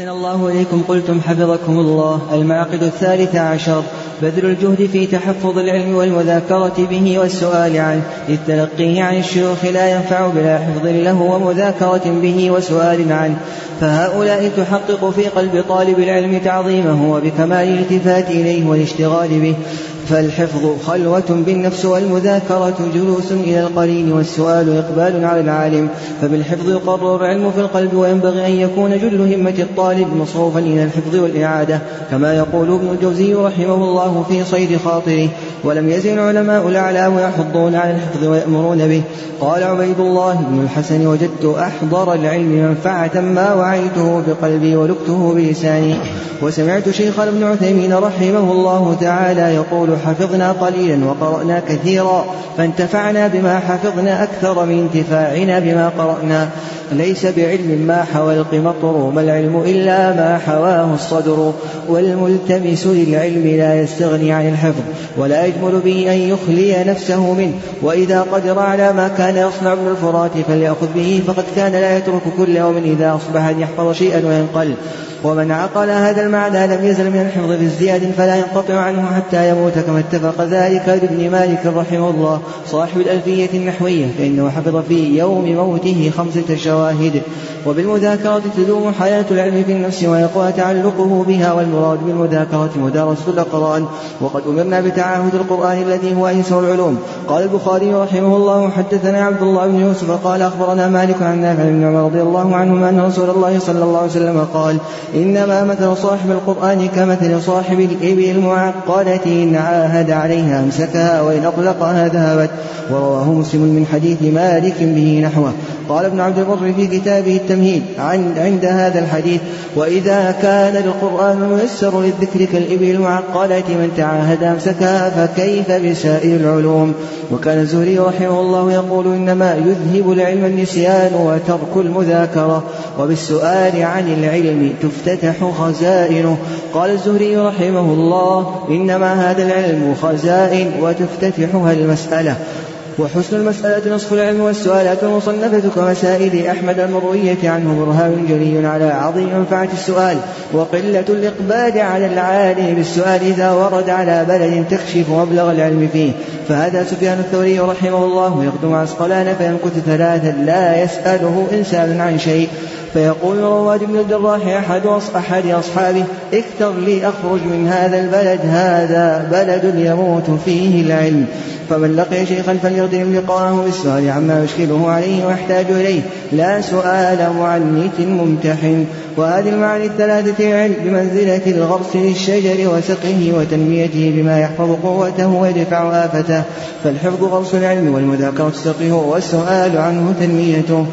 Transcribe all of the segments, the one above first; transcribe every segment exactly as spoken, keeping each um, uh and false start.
أحسن الله إليكم. قلتم حفظكم الله: المعقد الثالث عشر: بذل الجهد في تحفظ العلم والمذاكرة به والسؤال عنه، للتلقيه عن الشيوخ لا ينفع بلا حفظ له ومذاكرة به وسؤال عنه، فهؤلاء تحقق في قلب طالب العلم تعظيمه وبكمال الالتفات إليه والاشتغال به. فالحفظ خلوة بالنفس، والمذاكرة جلوس إلى القرين، والسؤال إقبال على العالم. فبالحفظ يقرر العلم في القلب، وينبغي أن يكون جل همة الطالب مصروفا إلى الحفظ والإعادة، كما يقول ابن الجوزي رحمه الله في صيد خاطره: ولم يزل علماء الأعلام يحضون على الحفظ ويأمرون به. قال عبيد الله بن الحسن: وجدت أحضر العلم منفعة ما وعيته بقلبي ولكته بلساني. وسمعت شيخنا ابن عثيمين رحمه الله تعالى يقول: حفظنا قليلا وقرأنا كثيرا، فانتفعنا بما حفظنا أكثر من انتفاعنا بما قرأنا. ليس بعلم ما حوى القمطر، ما العلم إلا ما حواه الصدر. والملتمس للعلم لا يستغني عن الحفظ، ولا يجمل به أن يخلي نفسه منه. وإذا قدر على ما كان يصنع ابن الفرات فليأخذ به، فقد كان لا يترك كل يوم إذا أصبح أن يحفظ شيئا وينقل. ومن عقل هذا المعنى لم يزل من الحفظ بازدياد فلا ينقطع عنه حتى يموت، كما اتفق ذلك لابن مالك رحمه الله صاحب الألفية النحوية، فإنه حفظ في يوم موته خمسة شواهد. وبالمذاكرة تدوم حياة العلم في النفس ويقوى تعلقه بها، والمراد بالمذاكرة مدارسة الأقران. وقد أمرنا بتعاهد القرآن الذي هو أيسر العلوم. قال البخاري رحمه الله: حدثنا عبد الله بن يوسف قال أخبرنا مالك عن نافع بن عمر رضي الله عنهما أن رسول الله صلى الله عليه وسلم قال: إنما مثل صاحب القرآن كمثل صاحب الإبل المعقدة، إن عاهد عليها أمسكها وإن أطلقها ذهبت. ورواه مسلم من حديث مالك به نحوه. قال ابن عبد البر في كتابه التمهيد عند هذا الحديث: وإذا كان القرآن ميسر للذكر كالإبل المعقدة من تعاهد أمسكها، فكيف بسائر العلوم؟ وكان الزهري رحمه الله يقول: إنما يذهب العلم النسيان وترك المذاكرة، وبالسؤال عن العلم تفتتح خزائنه. قال الزهري رحمه الله: إنما هذا العلم خزائن وتفتتحها المسألة. وحسن المسألة نصف العلم، والسؤالات المصنفة كمسائل أحمد المروية عنه برهان جلي على عظيم منفعة السؤال، وقلة الإقبال على العالم بالسؤال إذا ورد على بلد تكشف مبلغ العلم فيه. فهذا سفيان الثوري رحمه الله يقدم عسقلان فيمكث ثلاثا لا يسأله إنسان عن شيء، فيقول رواد بن الجراح أحد أحد أصحابه: اكتب لي أخرج من هذا البلد، هذا بلد يموت فيه العلم. فمن لقي شيخا فليقدم لقاءه بالسؤال عما يشكله عليه ويحتاج إليه، لا سؤال معنت ممتحن. وهذه المعاني الثلاثة علم بمنزلة الغرس للشجر وسقه وتنميته بما يحفظ قوته ويدفع آفته. فالحفظ غرس العلم، والمذاكرة سقه، والسؤال عنه تنميته.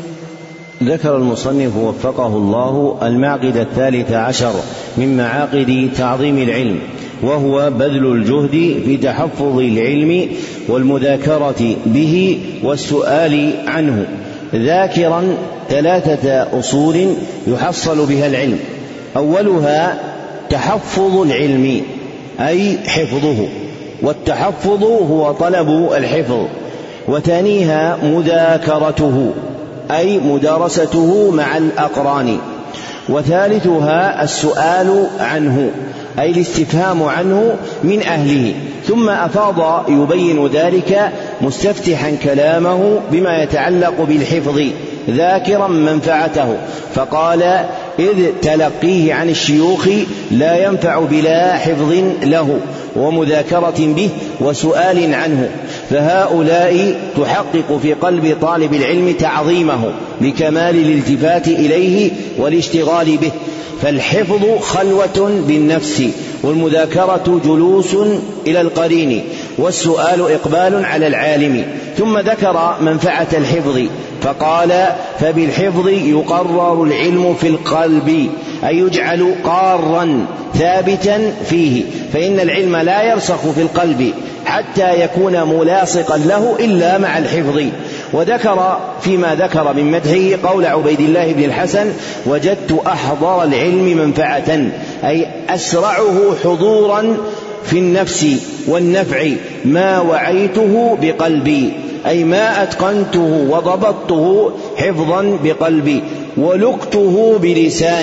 ذكر المصنف وفقه الله المعقد الثالث عشر من معاقد تعظيم العلم، وهو بذل الجهد في تحفظ العلم والمذاكرة به والسؤال عنه، ذاكرا ثلاثة أصول يحصل بها العلم. أولها تحفظ العلم أي حفظه، والتحفظ هو طلب الحفظ. وثانيها مذاكرته أي مدارسته مع الأقران. وثالثها السؤال عنه أي الاستفهام عنه من أهله. ثم أفاض يبين ذلك مستفتحا كلامه بما يتعلق بالحفظ ذاكرا منفعته، فقال: إذ تلقيه عن الشيوخ لا ينفع بلا حفظ له ومذاكرة به وسؤال عنه. فهؤلاء تحقق في قلب طالب العلم تعظيمه لكمال الالتفات إليه والاشتغال به. فالحفظ خلوة بالنفس، والمذاكرة جلوس إلى القرين، والسؤال إقبال على العالم. ثم ذكر منفعة الحفظ فقال: فبالحفظ يقرر العلم في القلب، أي يجعل قارا ثابتا فيه، فإن العلم لا يرسخ في القلب حتى يكون ملاصقا له إلا مع الحفظ. وذكر فيما ذكر من مدحه قول عبيد الله بن الحسن: وجدت أحضر العلم منفعة، أي أسرعه حضورا في النفس والنفع، ما وعيته بقلبي، أي ما أتقنته وضبطته حفظا بقلبي، ولقته بلساني،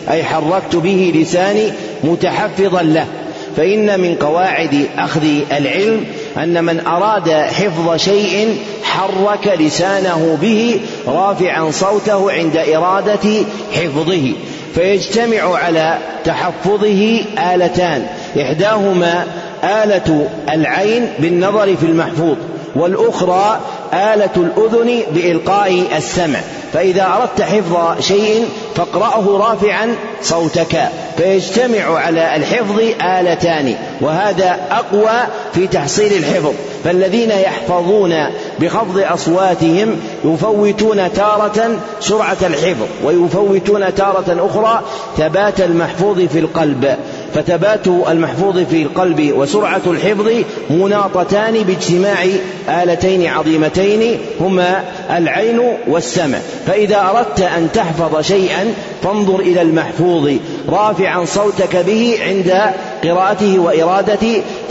أي حركت به لساني متحفظا له. فإن من قواعد أخذ العلم أن من أراد حفظ شيء حرك لسانه به رافعا صوته عند إرادة حفظه، فيجتمع على تحفظه آلتان، إحداهما آلة العين بالنظر في المحفوظ، والأخرى آلة الأذن بإلقاء السمع. فإذا أردت حفظ شيء فاقرأه رافعا صوتك، فيجتمع على الحفظ آلتان، وهذا أقوى في تحصيل الحفظ. فالذين يحفظون بخفض أصواتهم يفوتون تارة سرعة الحفظ، ويفوتون تارة أخرى ثبات المحفوظ في القلب. فتبات المحفوظ في القلب وسرعة الحفظ مناطتان باجتماع آلتين عظيمتين هما العين والسمع. فإذا أردت أن تحفظ شيئا فانظر إلى المحفوظ رافعا صوتك به عند قراءته وإرادة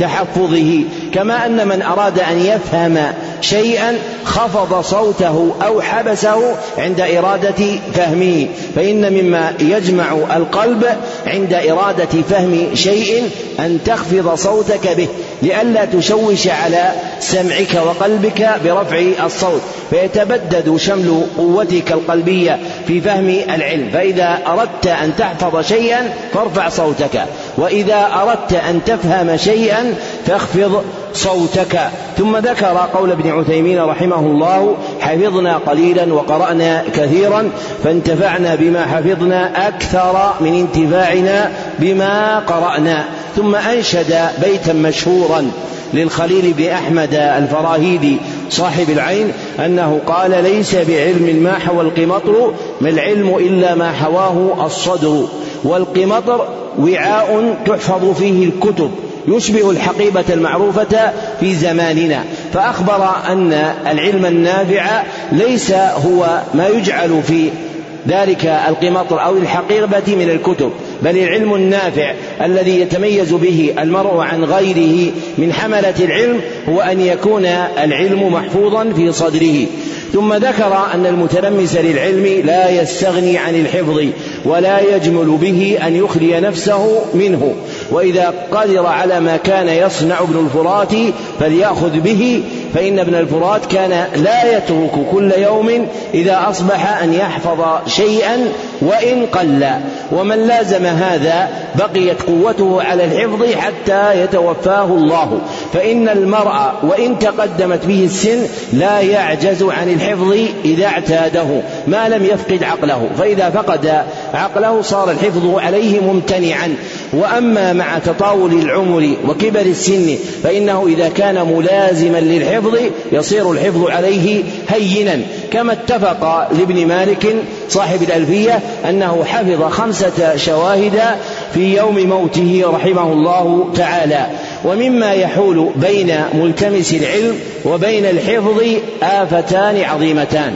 تحفظه، كما أن من أراد أن يفهم شيئا خفض صوته أو حبسه عند إرادة فهمه. فإن مما يجمع القلب عند إرادة فهم شيء أن تخفض صوتك به لئلا تشوش على سمعك وقلبك برفع الصوت، فيتبدد شمل قوتك القلبية في فهم العلم. فإذا أردت أن تحفظ شيئا فارفع صوتك، وإذا أردت أن تفهم شيئا فاخفض صوتك. ثم ذكر قول ابن عثيمين رحمه الله: حفظنا قليلا وقرأنا كثيرا فانتفعنا بما حفظنا أكثر من انتفاعنا بما قرأنا. ثم أنشد بيتا مشهورا للخليل بن أحمد الفراهيدي صاحب العين أنه قال: ليس بعلم ما حوى القمطر، ما العلم إلا ما حواه الصدر، والقمطر وعاء تحفظ فيه الكتب يشبه الحقيبة المعروفة في زماننا. فأخبر أن العلم النافع ليس هو ما يجعل في ذلك القمطر أو الحقيبة من الكتب، بل العلم النافع الذي يتميز به المرء عن غيره من حملة العلم هو أن يكون العلم محفوظا في صدره. ثم ذكر أن المتلمس للعلم لا يستغني عن الحفظ ولا يجمل به أن يخلي نفسه منه، وإذا قدر على ما كان يصنع ابن الفرات فليأخذ به، فإن ابن الفرات كان لا يترك كل يوم إذا أصبح أن يحفظ شيئا وإن قل، ومن لازم هذا بقيت قوته على الحفظ حتى يتوفاه الله. فإن المرء وإن تقدمت به السن لا يعجز عن الحفظ إذا اعتاده ما لم يفقد عقله، فإذا فقد عقله صار الحفظ عليه ممتنعا. وأما مع تطاول العمر وكبر السن فإنه إذا كان ملازما للحفظ يصير الحفظ عليه هينا، كما اتفق لابن مالك صاحب الألفية أنه حفظ خمسة شواهد في يوم موته رحمه الله تعالى. ومما يحول بين ملتمس العلم وبين الحفظ آفتان عظيمتان،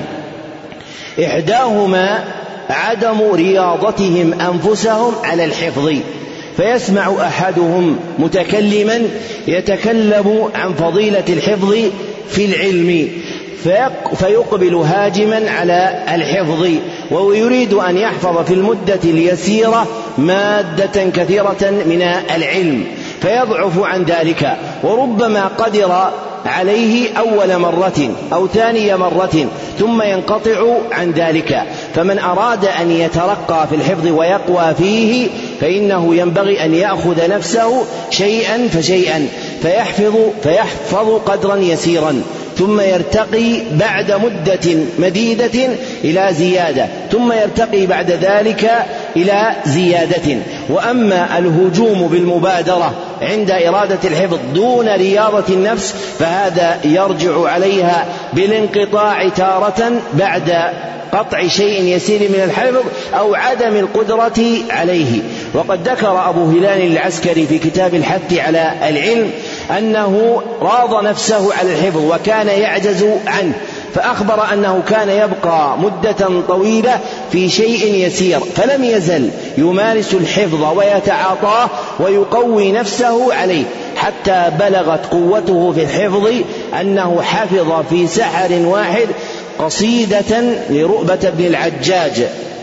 إحداهما عدم رياضتهم أنفسهم على الحفظ، فيسمع أحدهم متكلما يتكلم عن فضيلة الحفظ في العلم فيقبل هاجما على الحفظ، ويريد أن يحفظ في المدة اليسيرة مادة كثيرة من العلم فيضعف عن ذلك، وربما قدر عليه أول مرة أو ثاني مرة ثم ينقطع عن ذلك. فمن أراد أن يترقى في الحفظ ويقوى فيه فإنه ينبغي أن يأخذ نفسه شيئا فشيئا فيحفظ, فيحفظ قدرا يسيرا، ثم يرتقي بعد مدة مديدة إلى زيادة، ثم يرتقي بعد ذلك إلى زيادة. وأما الهجوم بالمبادرة عند إرادة الحفظ دون رياضة النفس فهذا يرجع عليها بالانقطاع تارة بعد قطع شيء يسير من الحفظ أو عدم القدرة عليه. وقد ذكر أبو هلال العسكري في كتاب الحث على العلم أنه راض نفسه على الحفظ وكان يعجز عنه، فأخبر أنه كان يبقى مدة طويلة في شيء يسير فلم يزل يمارس الحفظ ويتعاطاه ويقوي نفسه عليه حتى بلغت قوته في الحفظ أنه حفظ في سحر واحد قصيدة لرؤبة بن العجاج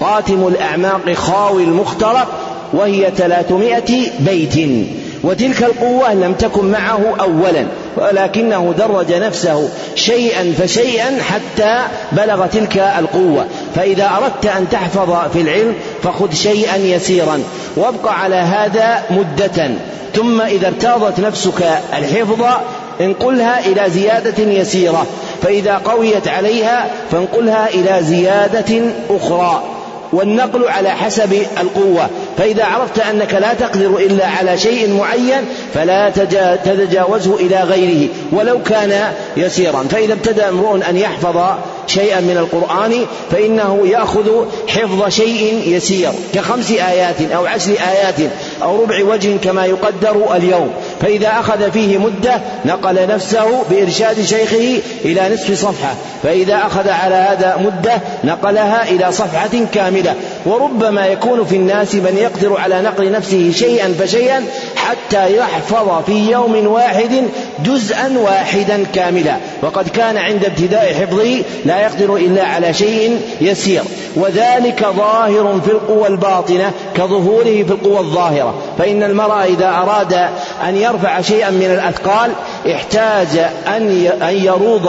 قاتم الأعماق خاوي المخترق، وهي ثلاثمائة بيت. وتلك القوة لم تكن معه أولا، ولكنه درج نفسه شيئا فشيئا حتى بلغ تلك القوة. فإذا أردت أن تحفظ في العلم فخذ شيئا يسيرا وابقى على هذا مدة، ثم إذا ارتاضت نفسك الحفظ انقلها إلى زيادة يسيرة، فإذا قويت عليها فانقلها إلى زيادة أخرى، والنقل على حسب القوة. فإذا عرفت أنك لا تقدر إلا على شيء معين فلا تتجاوزه إلى غيره ولو كان يسيرا. فإذا ابتدأ امرؤ أن يحفظ شيئا من القرآن فإنه يأخذ حفظ شيء يسير كخمس آيات أو عشر آيات أو ربع وجه كما يقدر اليوم، فإذا أخذ فيه مدة نقل نفسه بإرشاد شيخه إلى نصف صفحة، فإذا أخذ على هذا مدة نقلها إلى صفحة كاملة. وربما يكون في الناس من يقدر على نقل نفسه شيئا فشيئا حتى يحفظ في يوم واحد جزءا واحدا كاملا، وقد كان عند ابتداء حفظه لا يقدر إلا على شيء يسير. وذلك ظاهر في القوى الباطنة كظهوره في القوى الظاهرة. فإن المرء إذا أراد أن يرفع شيئا من الأثقال احتاج أن يروض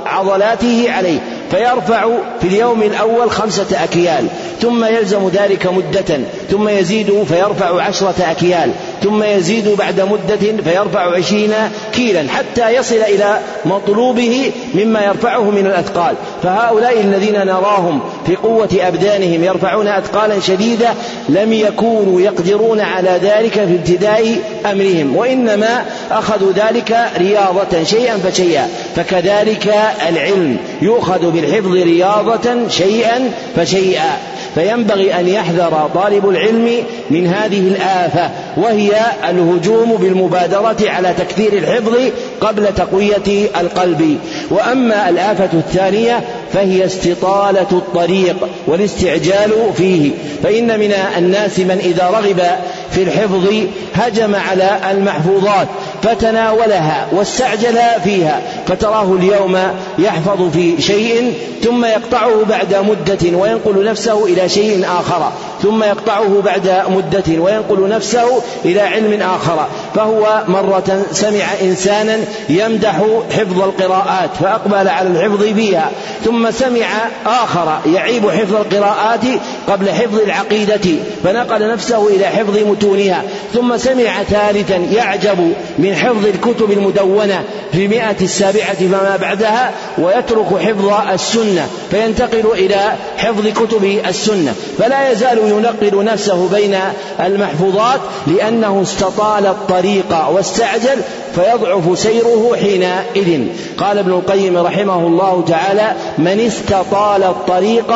عضلاته عليه، فيرفع في اليوم الأول خمسة أكيال، ثم يلزم ذلك مدة، ثم يزيد فيرفع عشرة أكيال، ثم يزيد بعد مدة فيرفع عشرين كيلا حتى يصل إلى مطلوبه مما يرفعه من الأثقال. فهؤلاء الذين نراهم في قوة أبدانهم يرفعون أثقالا شديدة لم يكونوا يقدرون على ذلك في ابتداء أمرهم، وإنما أخذوا ذلك رياضة شيئا فشيئا. فكذلك العلم يؤخذ بالحفظ رياضة شيئا فشيئا. فينبغي أن يحذر طالب العلم من هذه الآفة، وهي الهجوم بالمبادرة على تكثير الحفظ قبل تقوية القلب. وأما الآفة الثانية فهي استطالة الطريق والاستعجال فيه. فإن من الناس من إذا رغب في الحفظ هجم على المحفوظات فتناولها واستعجل فيها، فتراه اليوم يحفظ في شيء ثم يقطعه بعد مدة وينقل نفسه إلى شيء آخر، ثم يقطعه بعد مدة وينقل نفسه إلى علم آخر. فهو مرة سمع إنسانا يمدح حفظ القراءات فأقبل على الحفظ فيها، ثم سمع آخر يعيب حفظ القراءات قبل حفظ العقيدة فنقل نفسه إلى حفظ متونها، ثم سمع ثالثا يعجب من حفظ الكتب المدونة في المئة السابعة فما بعدها ويترك حفظ السنة فينتقل إلى حفظ كتب السنة، فلا يزال ينقل نفسه بين المحفوظات لأنه استطال الطريق واستعجل فيضعف سيره حينئذ. قال ابن القيم رحمه الله تعالى: من استطال الطريق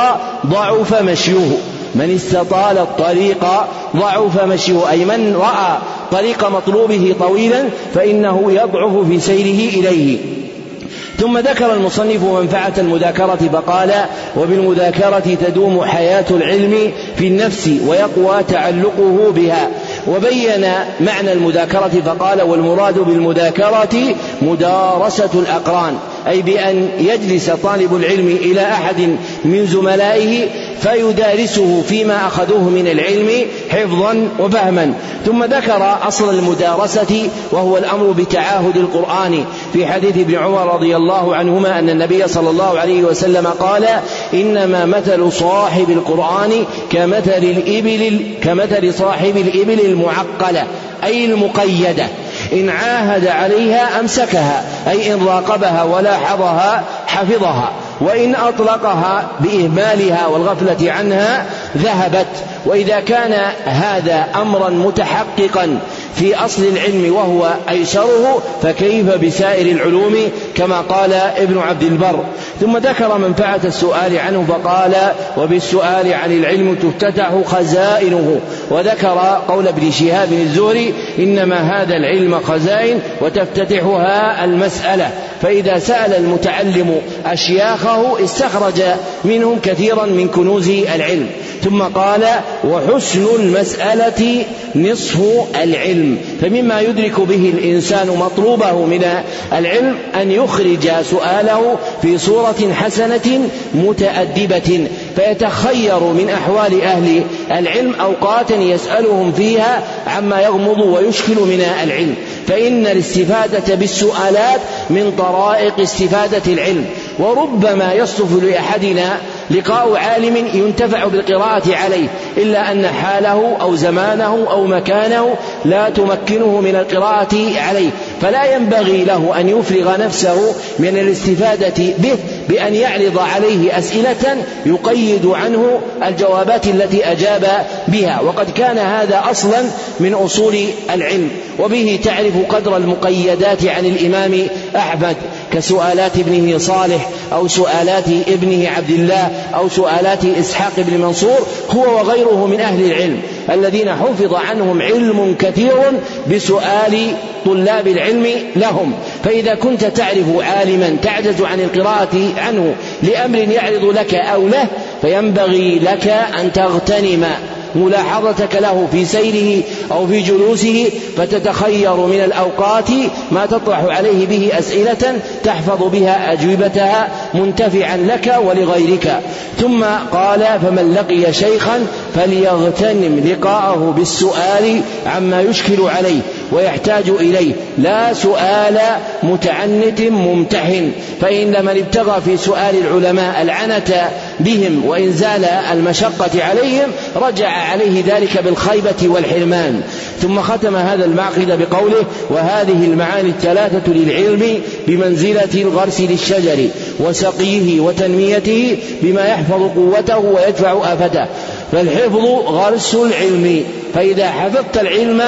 ضعف مشيه. من استطال الطريق ضعف مشيه، أي من رأى طريق مطلوبه طويلا فإنه يضعف في سيره إليه. ثم ذكر المصنف منفعة المذاكرة فقال: وبالمذاكرة تدوم حياة العلم في النفس ويقوى تعلقه بها. وبين معنى المذاكرة فقال: والمراد بالمذاكرة مدارسة الأقران، أي بأن يجلس طالب العلم إلى أحد من زملائه فيدارسه فيما أخذوه من العلم حفظا وفهما. ثم ذكر أصل المدارسة وهو الأمر بتعاهد القرآن في حديث ابن عمر رضي الله عنهما أن النبي صلى الله عليه وسلم قال: إنما مثل صاحب القرآن كمثل الإبل كمثل صاحب الإبل المعقلة، أي المقيدة، إن عاهد عليها أمسكها، أي إن راقبها ولاحظها حفظها، وإن أطلقها بإهمالها والغفلة عنها ذهبت. وإذا كان هذا أمرا متحققا في أصل العلم وهو أيسره فكيف بسائر العلوم كما قال ابن عبد البر. ثم ذكر منفعة السؤال عنه فقال: وبالسؤال عن العلم تفتتح خزائنه. وذكر قول ابن شهاب الزهري: إنما هذا العلم خزائن وتفتتحها المسألة. فإذا سأل المتعلم أشياخه استخرج منهم كثيرا من كنوز العلم. ثم قال: وحسن المسألة نصف العلم. فمما يدرك به الإنسان مطلوبه من العلم أن يخرج سؤاله في صورة حسنة متأدبة، فيتخير من أحوال أهل العلم أوقاتا يسألهم فيها عما يغمض ويشكل من العلم، فإن الاستفادة بالسؤالات من طرائق استفادة العلم. وربما يصدف لأحدنا لقاء عالم ينتفع بالقراءة عليه، إلا أن حاله أو زمانه أو مكانه لا تمكنه من القراءة عليه، فلا ينبغي له أن يفرغ نفسه من الاستفادة به بأن يعرض عليه أسئلة يقيد عنه الجوابات التي أجاب بها، وقد كان هذا أصلا من أصول العلم. وبه تعرف قدر المقيدات عن الإمام أحمد كسؤالات ابنه صالح أو سؤالات ابنه عبد الله أو سؤالات إسحاق بن منصور، هو وغيره من أهل العلم الذين حفظ عنهم علم كثير بسؤال طلاب العلم لهم. فإذا كنت تعرف عالما تعجز عن القراءة عنه لأمر يعرض لك أو له، فينبغي لك أن تغتنم ملاحظتك له في سيره أو في جلوسه، فتتخير من الأوقات ما تطرح عليه به أسئلة تحفظ بها أجوبتها منتفعا لك ولغيرك. ثم قال: فمن لقي شيخا فليغتنم لقاءه بالسؤال عما يشكل عليه ويحتاج إليه، لا سؤال متعنت ممتحن، فإن من ابتغى في سؤال العلماء العنة بهم وإنزال المشقة عليهم رجع عليه ذلك بالخيبة والحرمان. ثم ختم هذا المعقد بقوله: وهذه المعاني الثلاثة للعلم بمنزلة الغرس للشجر وسقيه وتنميته بما يحفظ قوته ويدفع آفته. فالحفظ غرس العلم، فإذا حفظت العلم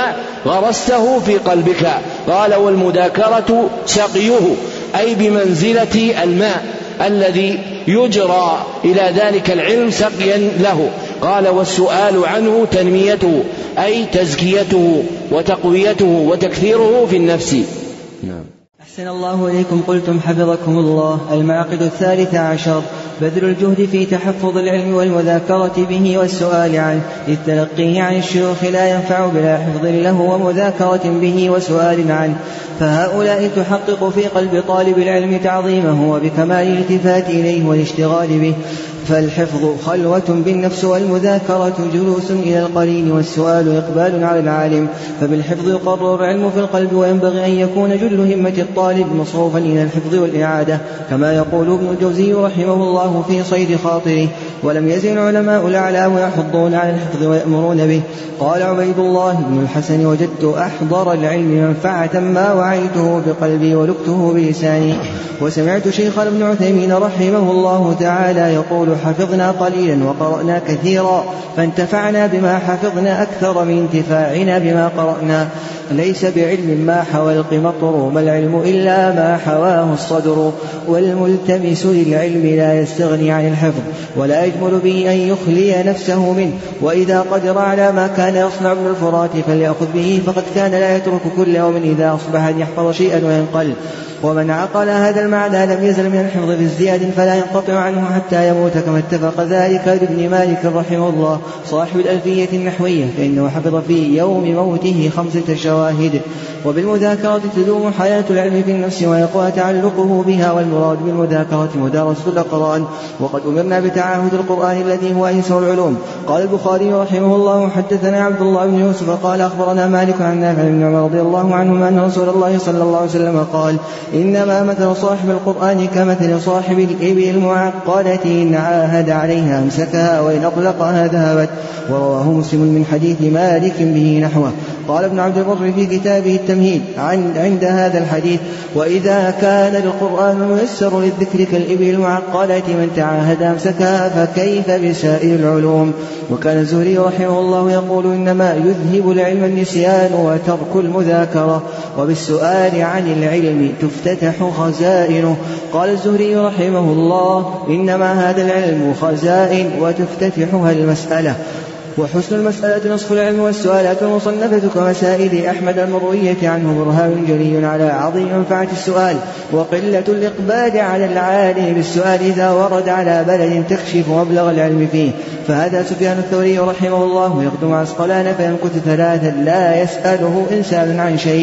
غرسته في قلبك. قال: والمذاكرة سقيه، أي بمنزلة الماء الذي يجرى إلى ذلك العلم سقيا له. قال: والسؤال عنه تنميته، أي تزكيته وتقويته وتكثيره في النفس. نعم. أحسن الله إليكم. قلتم حفظكم الله: المعقد الثالث عشر: بذل الجهد في تحفظ العلم والمذاكرة به والسؤال عنه، للتلقي عن الشيوخ لا ينفع بلا حفظ له ومذاكرة به وسؤال عنه، فهؤلاء تحقق في قلب طالب العلم تعظيمه وبكمال الالتفات إليه والاشتغال به. فالحفظ خلوة بالنفس، والمذاكرة جلوس إلى القرين، والسؤال إقبال على العالم. فبالحفظ يقرر العلم في القلب، وينبغي أن يكون جل همة الطالب مصروفا إلى الحفظ والإعادة، كما يقول ابن الجوزي رحمه الله في صيد خاطره: ولم يزل علماء الأعلام يحضون على الحفظ ويأمرون به. قال عبيد الله بن الحسن: وجدت أحضر العلم منفعة ما وعيته بقلبي ولكته بلساني. وسمعت شيخنا ابن عثيمين رحمه الله تعالى يقول: حفظنا قليلا وقرأنا كثيرا، فانتفعنا بما حفظنا أكثر من انتفاعنا بما قرأنا. ليس بعلم ما حوى القمطر، ما العلم إلا ما حواه الصدر. والملتمس للعلم لا يستغني عن الحفظ، ولا يجمل به أن يخلي نفسه منه. وإذا قدر على ما كان يصنع ابن الفرات فليأخذ به، فقد كان لا يترك كل يوم إذا أصبح أن يحفظ شيئا وينقل. ومن عقل هذا المعنى لم يزل من الحفظ بازدياد فلا ينقطع عنه حتى يموت، كما اتفق ذلك لابن مالك رحمه الله صاحب الألفية النحوية، فإنه حفظ في يوم موته خمسة شواهد. وبالمذاكرة تدوم حياة العلم في النفس ويقوى تعلقه بها، والمراد بالمذاكرة مدارسة الأقران. وقد أمرنا بتعاهد القرآن الذي هو أيسر العلوم. قال البخاري رحمه الله: حدثنا عبد الله بن يوسف قال: أخبرنا مالك عن نافع بن عمر رضي الله عنهما أن رسول الله صلى الله عليه وسلم قال: إنما مثل صاحب القرآن كمثل صاحب الإبل المعقدة، إن عاهد عليها أمسكها وإن أطلقها ذهبت. ورواه مسلم من حديث مالك به نحوه. قال ابن عبد البر في كتابه التمهيد عند هذا الحديث: وإذا كان القرآن ميسر للذكر كالإبل المعقدة من تعاهد أمسكها، فكيف بسائر العلوم؟ وكان الزهري رحمه الله يقول: إنما يذهب العلم النسيان وترك المذاكرة، وبالسؤال عن العلم تفتتح خزائنه. قال الزهري رحمه الله: إنما هذا العلم خزائن وتفتتحها المسألة، وحسن المسألة نصف العلم، والسؤالات المصنفة كمسائل أحمد المروية عنه برهان جلي على عظيم منفعة السؤال، وقلة الإقبال على العالم بالسؤال إذا ورد على بلد تكشف مبلغ العلم فيه. فهذا سفيان الثوري رحمه الله يقدم عسقلان فيمكث ثلاثا لا يسأله إنسان عن شيء،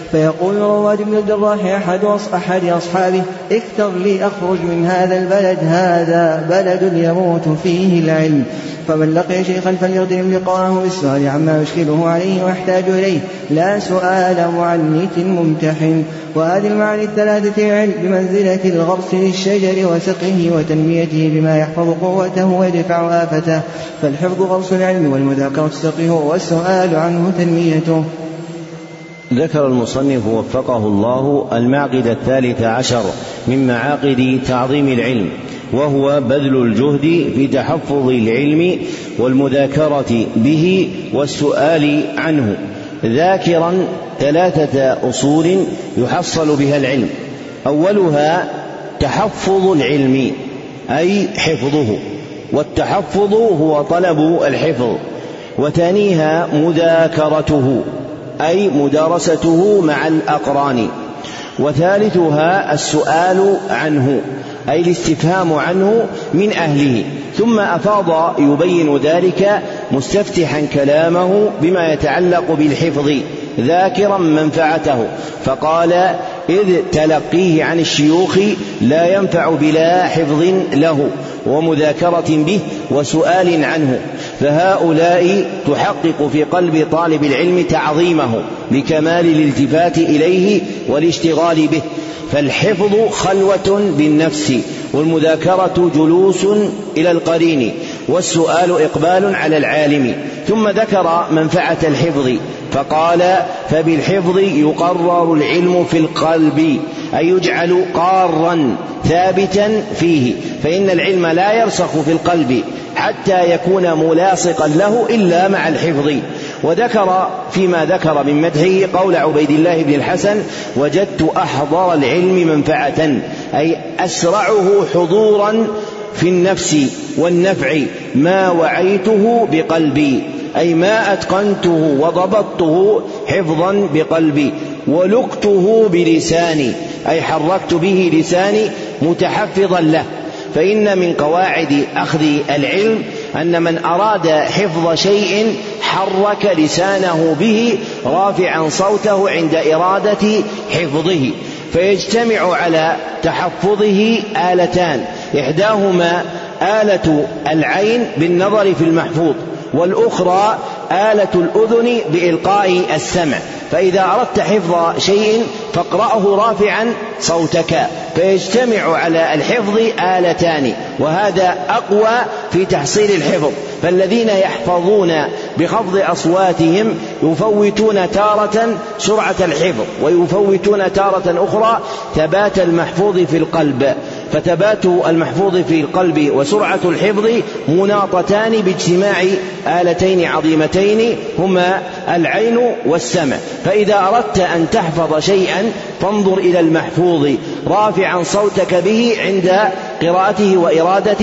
فيقول رواد بن الجراح أحد, أحد أصحابه اكتب لي أخرج من هذا البلد، هذا بلد يموت فيه العلم. فمن لقي شيخا فليغتنم لقاءه بالسؤال عما يشكله عليه ويحتاج إليه، لا سؤال معنت ممتحن. وهذه المعاني الثلاثة العلم بمنزلة الغرس للشجر وسقه وتنميته بما يحفظ قوته ويدفع آفته. فالحفظ غرس العلم والمذاكرة سقه والسؤال عنه تنميته. ذكر المصنف وفقه الله المعقد الثالث عشر من معاقد تعظيم العلم، وهو بذل الجهد في تحفظ العلم والمذاكرة به والسؤال عنه، ذاكرا ثلاثة أصول يحصل بها العلم. أولها تحفظ العلم أي حفظه، والتحفظ هو طلب الحفظ. وثانيها مذاكرته أي مدارسته مع الأقران. وثالثها السؤال عنه أي الاستفهام عنه من أهله. ثم أفاض يبين ذلك مستفتحا كلامه بما يتعلق بالحفظ ذاكرا منفعته، فقال إذ تلقيه عن الشيوخ لا ينفع بلا حفظ له ومذاكرة به وسؤال عنه. فهؤلاء تحقق في قلب طالب العلم تعظيمه لكمال الالتفات إليه والاشتغال به. فالحفظ خلوة بالنفس، والمذاكرة جلوس إلى القرين، والسؤال إقبال على العالم. ثم ذكر منفعة الحفظ فقال فبالحفظ يقرر العلم في القلب أي يجعل قارا ثابتا فيه، فإن العلم لا يرسخ في القلب حتى يكون ملاصقا له إلا مع الحفظ. وذكر فيما ذكر من مدحه قول عبيد الله بن الحسن وجدت أحضر العلم منفعة أي أسرعه حضورا في النفس والنفع ما وعيته بقلبي أي ما أتقنته وضبطته حفظا بقلبي، ولقته بلساني أي حركت به لساني متحفظا له. فإن من قواعد أخذ العلم أن من أراد حفظ شيء حرك لسانه به رافعا صوته عند إرادة حفظه، فيجتمع على تحفظه آلتان، إحداهما آلة العين بالنظر في المحفوظ، والأخرى آلة الأذن بإلقاء السمع. فإذا أردت حفظ شيء فاقرأه رافعا صوتك، فيجتمع على الحفظ آلتان، وهذا أقوى في تحصيل الحفظ. فالذين يحفظون بخفض أصواتهم يفوتون تارة سرعة الحفظ، ويفوتون تارة أخرى ثبات المحفوظ في القلب. فتبات المحفوظ في القلب وسرعة الحفظ مناطتان باجتماع آلتين عظيمتين هما العين والسمع. فإذا أردت أن تحفظ شيئا فانظر إلى المحفوظ رافعا صوتك به عند قراءته وإرادة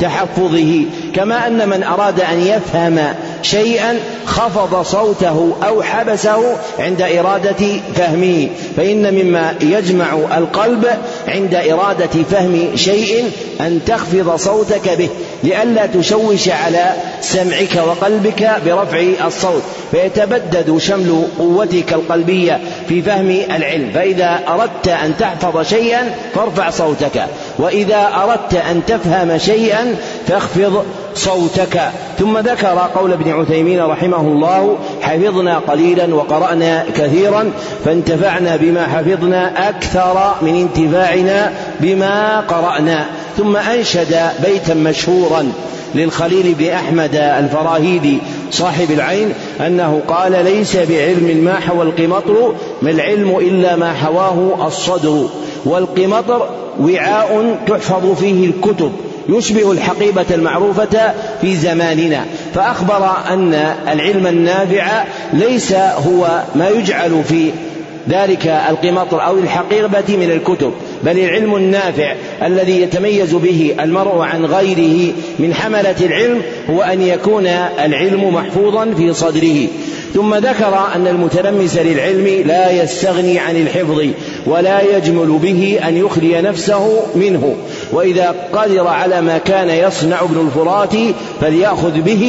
تحفظه، كما أن من أراد أن يفهم شيئا خفض صوته أو حبسه عند إرادة فهمه. فإن مما يجمع القلب عند إرادة فهم شيء أن تخفض صوتك به لئلا تشوش على سمعك وقلبك برفع الصوت، فيتبدد شمل قوتك القلبية في فهم العلم. فإذا أردت أن تحفظ شيئا فارفع صوتك، وإذا أردت أن تفهم شيئا فاخفض صوتك. ثم ذكر قول ابن عثيمين رحمه الله حفظنا قليلا وقرأنا كثيرا فانتفعنا بما حفظنا أكثر من انتفاعنا بما قرأنا. ثم أنشد بيتا مشهورا للخليل بن أحمد الفراهيدي صاحب العين أنه قال ليس بعلم ما حوى القمطر ما العلم إلا ما حواه الصدر، والقمطر وعاء تحفظ فيه الكتب يشبه الحقيبة المعروفة في زماننا. فأخبر أن العلم النافع ليس هو ما يجعل في ذلك القمطر أو الحقيبة من الكتب، بل العلم النافع الذي يتميز به المرء عن غيره من حملة العلم هو أن يكون العلم محفوظا في صدره. ثم ذكر أن المتلمس للعلم لا يستغني عن الحفظ ولا يجمل به أن يخلي نفسه منه، وإذا قدر على ما كان يصنع ابن الفرات فليأخذ به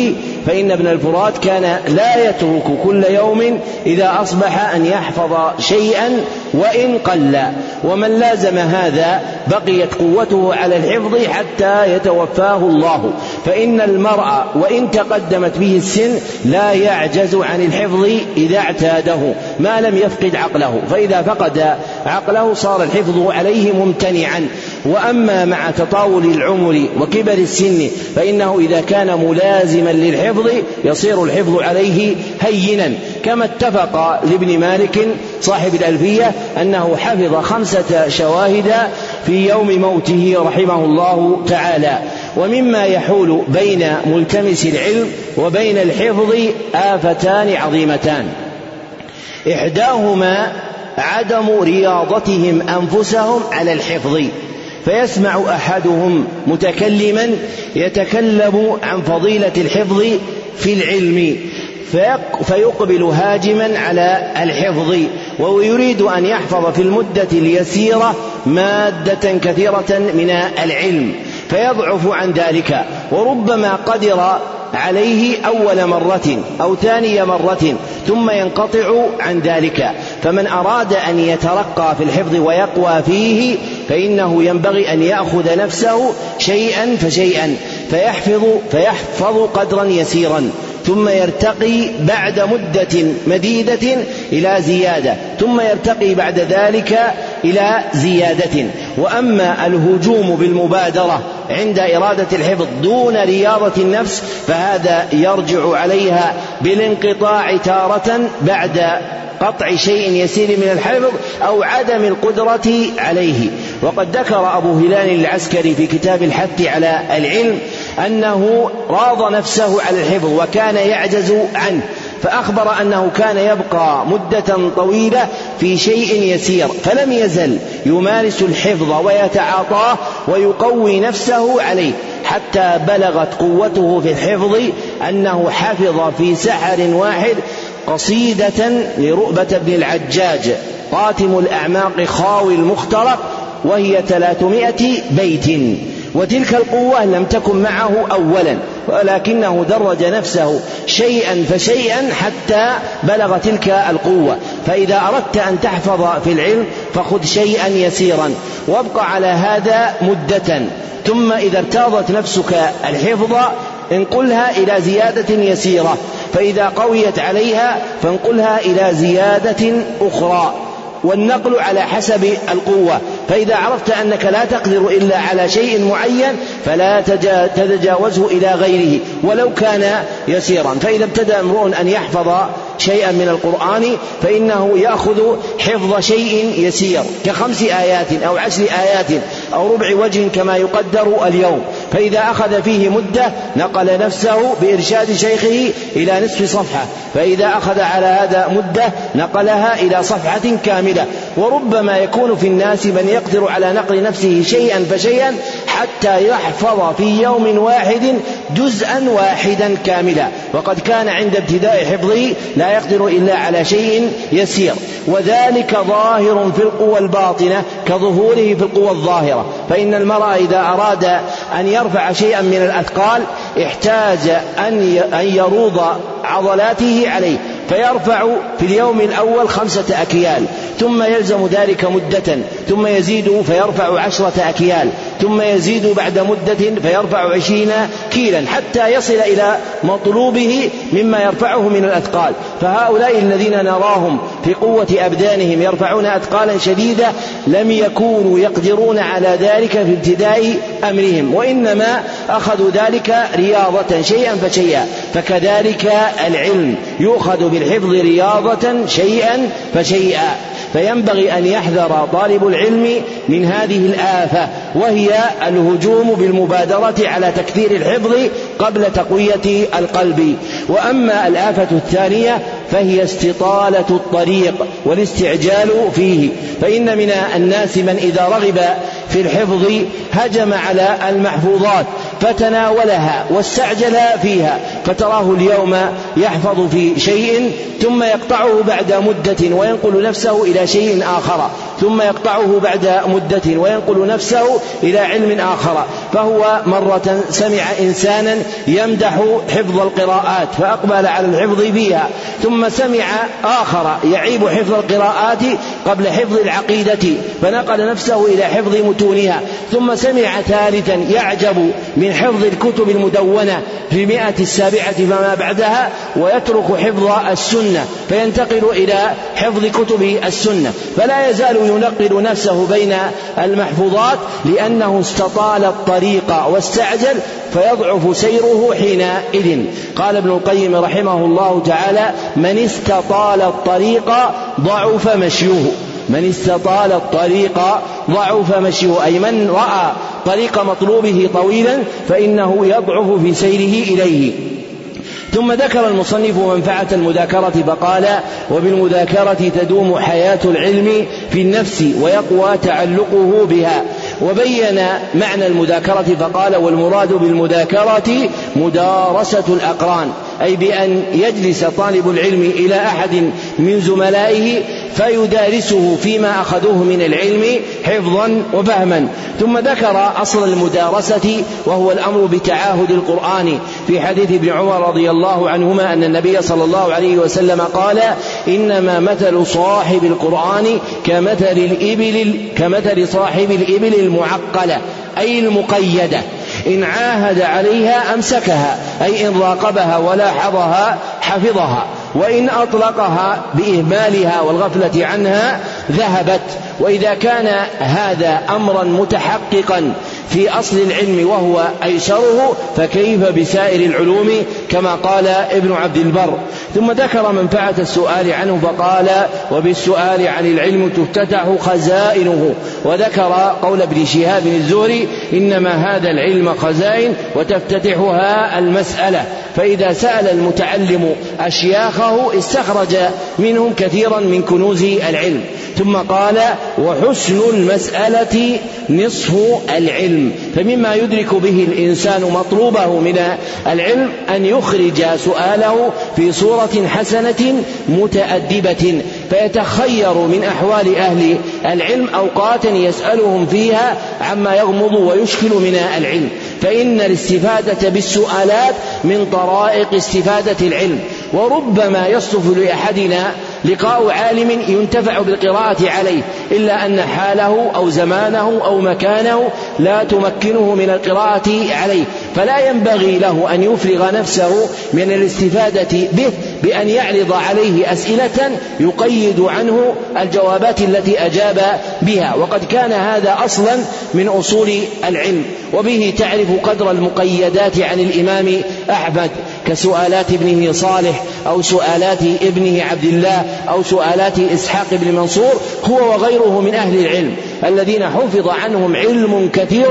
فإن ابن الفرات كان لا يترك كل يوم إذا أصبح أن يحفظ شيئا وإن قل، ومن لازم هذا بقيت قوته على الحفظ حتى يتوفاه الله. فإن المرء وإن تقدمت به السن لا يعجز عن الحفظ إذا اعتاده ما لم يفقد عقله، فإذا فقد عقله صار الحفظ عليه ممتنعا. وأما مع تطاول العمر وكبر السن فإنه إذا كان ملازما للحفظ يصير الحفظ عليه هينا، كما اتفق لابن مالك صاحب الألفية أنه حفظ خمسة شواهد في يوم موته رحمه الله تعالى. ومما يحول بين ملتمس العلم وبين الحفظ آفتان عظيمتان، إحداهما عدم رياضتهم أنفسهم على الحفظ، فيسمع أحدهم متكلما يتكلم عن فضيلة الحفظ في العلم فيقبل هاجما على الحفظ، ويريد أن يحفظ في المدة اليسيرة مادة كثيرة من العلم فيضعف عن ذلك، وربما قدر عليه أول مرة أو ثاني مرة ثم ينقطع عن ذلك. فمن أراد أن يترقى في الحفظ ويقوى فيه فإنه ينبغي أن يأخذ نفسه شيئا فشيئا فيحفظ, فيحفظ قدرا يسيرا ثم يرتقي بعد مدة مديدة إلى زيادة ثم يرتقي بعد ذلك إلى زيادة. وأما الهجوم بالمبادرة عند إرادة الحفظ دون رياضة النفس فهذا يرجع عليها بالانقطاع تارة بعد قطع شيء يسير من الحفظ أو عدم القدرة عليه. وقد ذكر أبو هلال العسكري في كتاب الحث على العلم أنه راض نفسه على الحفظ وكان يعجز عنه، فأخبر أنه كان يبقى مدة طويلة في شيء يسير فلم يزل يمارس الحفظ ويتعاطاه ويقوي نفسه عليه حتى بلغت قوته في الحفظ أنه حفظ في سحر واحد قصيدة لرؤبة بن العجاج قاتم الأعماق خاوي المخترق وهي ثلاثمائة بيت، وتلك القوة لم تكن معه أولا ولكنه درج نفسه شيئا فشيئا حتى بلغ تلك القوة. فإذا أردت أن تحفظ في العلم فخذ شيئا يسيرا وابقى على هذا مدة، ثم إذا ارتاضت نفسك الحفظ انقلها إلى زيادة يسيرة، فإذا قويت عليها فانقلها إلى زيادة أخرى، والنقل على حسب القوة. فإذا عرفت أنك لا تقدر إلا على شيء معين فلا تتجاوزه إلى غيره ولو كان يسيرا. فإذا ابتدأ امرؤ أن يحفظ شيئا من القرآن فإنه يأخذ حفظ شيء يسير كخمس آيات أو عشر آيات أو ربع وجه كما يقدر اليوم، فإذا أخذ فيه مدة نقل نفسه بإرشاد شيخه إلى نصف صفحة، فإذا أخذ على هذا مدة نقلها إلى صفحة كاملة. وربما يكون في الناس من يقدر على نقل نفسه شيئا فشيئا حتى يحفظ في يوم واحد جزءا واحدا كاملا، وقد كان عند ابتداء حفظه لا يقدر إلا على شيء يسير، وذلك ظاهر في القوى الباطنة كظهوره في القوى الظاهرة. فإن المرء إذا أراد أن يرفع شيئا من الأثقال احتاج أن يروض عضلاته عليه، فيرفع في اليوم الأول خمسة أكيال ثم يلزم ذلك مدة ثم يزيد فيرفع عشرة أكيال ثم يزيد بعد مدة فيرفع عشرين كيلا حتى يصل إلى مطلوبه مما يرفعه من الأثقال. فهؤلاء الذين نراهم في قوة أبدانهم يرفعون أثقالا شديدة لم يكونوا يقدرون على ذلك في ابتداء أمرهم، وإنما أخذوا ذلك رياضة شيئا فشيئا. فكذلك العلم يؤخذ بالحفظ رياضة شيئا فشيئا. فينبغي أن يحذر طالب العلم من هذه الآفة وهي الهجوم بالمبادرة على تكثير الحفظ قبل تقوية القلب. وأما الآفة الثانية فهي استطالة الطريق والاستعجال فيه، فإن من الناس من إذا رغب في الحفظ هجم على المحفوظات فتناولها واستعجل فيها، فتراه اليوم يحفظ في شيء ثم يقطعه بعد مدة وينقل نفسه إلى شيء آخر، ثم يقطعه بعد مدة وينقل نفسه إلى علم آخر. فهو مرة سمع إنسانا يمدح حفظ القراءات فأقبل على الحفظ فيها، ثم سمع آخر يعيب حفظ القراءات قبل حفظ العقيدة فنقل نفسه إلى حفظ متونها، ثم سمع ثالثا يعجب من حفظ الكتب المدونة في المئة السابعة فما بعدها ويترك حفظ السنة فينتقل إلى حفظ كتب السنة، فلا يزال ينقل نفسه بين المحفوظات لأنه استطال الطريق واستعجل فيضعف سيره حينئذ. قال ابن القيم رحمه الله تعالى: من استطال الطريق ضعف مشيه، من استطال الطريق ضعف مشيه، أي من رأى طريق مطلوبه طويلا فإنه يضعف في سيره إليه. ثم ذكر المصنف منفعة المذاكرة فقال: وبالمذاكرة تدوم حياة العلم في النفس ويقوى تعلقه بها. وبين معنى المذاكرة فقال: والمراد بالمذاكرة مدارسة الأقران، أي بأن يجلس طالب العلم إلى أحد من زملائه فيدارسه فيما أخذوه من العلم حفظا وفهما. ثم ذكر أصل المدارسة وهو الأمر بتعاهد القرآن في حديث ابن عمر رضي الله عنهما أن النبي صلى الله عليه وسلم قال: إنما مثل صاحب القرآن كمثل الإبل كمثل صاحب الإبل المعقلة، أي المقيدة، إن عاهد عليها أمسكها، أي إن راقبها ولاحظها حفظها، وإن أطلقها بإهمالها والغفلة عنها ذهبت. وإذا كان هذا أمرا متحققا في أصل العلم وهو أيسره فكيف بسائر العلوم كما قال ابن عبد البر. ثم ذكر منفعة السؤال عنه فقال: وبالسؤال عن العلم تفتتح خزائنه. وذكر قول ابن شهاب الزهري: إنما هذا العلم خزائن وتفتتحها المسألة، فإذا سأل المتعلم أشياخه استخرج منهم كثيرا من كنوز العلم. ثم قال: وحسن المسألة نصف العلم. فمما يدرك به الإنسان مطلوبه من العلم أن يخرج سؤاله في صورة حسنة متأدبة، فيتخير من أحوال أهل العلم أوقاتا يسألهم فيها عما يغمض ويشكل من العلم، فإن الاستفادة بالسؤالات من طرائق استفادة العلم. وربما يصدف لأحدنا لقاء عالم ينتفع بالقراءة عليه، إلا أن حاله أو زمانه أو مكانه لا تمكنه من القراءة عليه، فلا ينبغي له أن يفرغ نفسه من الاستفادة به بأن يعرض عليه أسئلة يقيد عنه الجوابات التي أجاب بها، وقد كان هذا أصلا من أصول العلم. وبه تعرف قدر المقيدات عن الإمام أحمد كسؤالات ابنه صالح أو سؤالات ابنه عبد الله أو سؤالات إسحاق بن منصور، هو وغيره من أهل العلم الذين حفظ عنهم علم كثير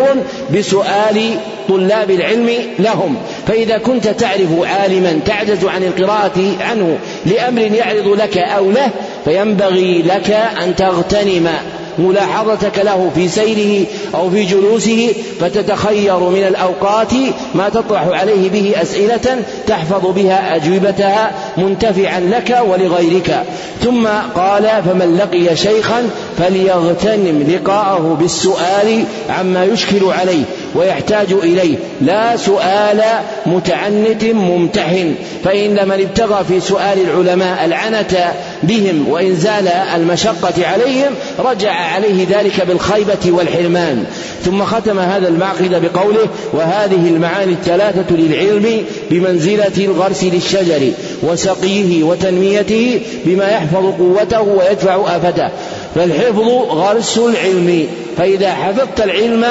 بسؤال طلاب العلم لهم. فإذا كنت تعرف عالما تعجز عن القراءة عنه لأمر يعرض لك أو له، فينبغي لك أن تغتنم ملاحظتك له في سيره أو في جلوسه، فتتخير من الأوقات ما تطرح عليه به أسئلة تحفظ بها أجوبتها منتفعا لك ولغيرك. ثم قال: فمن لقي شيخا فليغتنم لقاءه بالسؤال عما يشكل عليه ويحتاج إليه، لا سؤال متعنت ممتحن، فإن من ابتغى في سؤال العلماء العنة بهم وإنزال المشقة عليهم رجع عليه ذلك بالخيبة والحرمان. ثم ختم هذا المعقد بقوله: وهذه المعاني الثلاثة للعلم بمنزلة الغرس للشجر وسقيه وتنميته بما يحفظ قوته ويدفع آفته. فالحفظ غرس العلم، فإذا حفظت العلم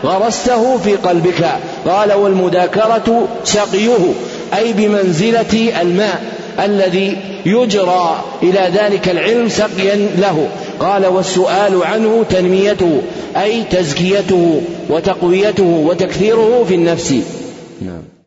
غرسته في قلبك. قال: والمذاكرة سقيه، أي بمنزلة الماء الذي يجرى إلى ذلك العلم سقيا له. قال: والسؤال عنه تنميته، أي تزكيته وتقويته وتكثيره في النفس. نعم.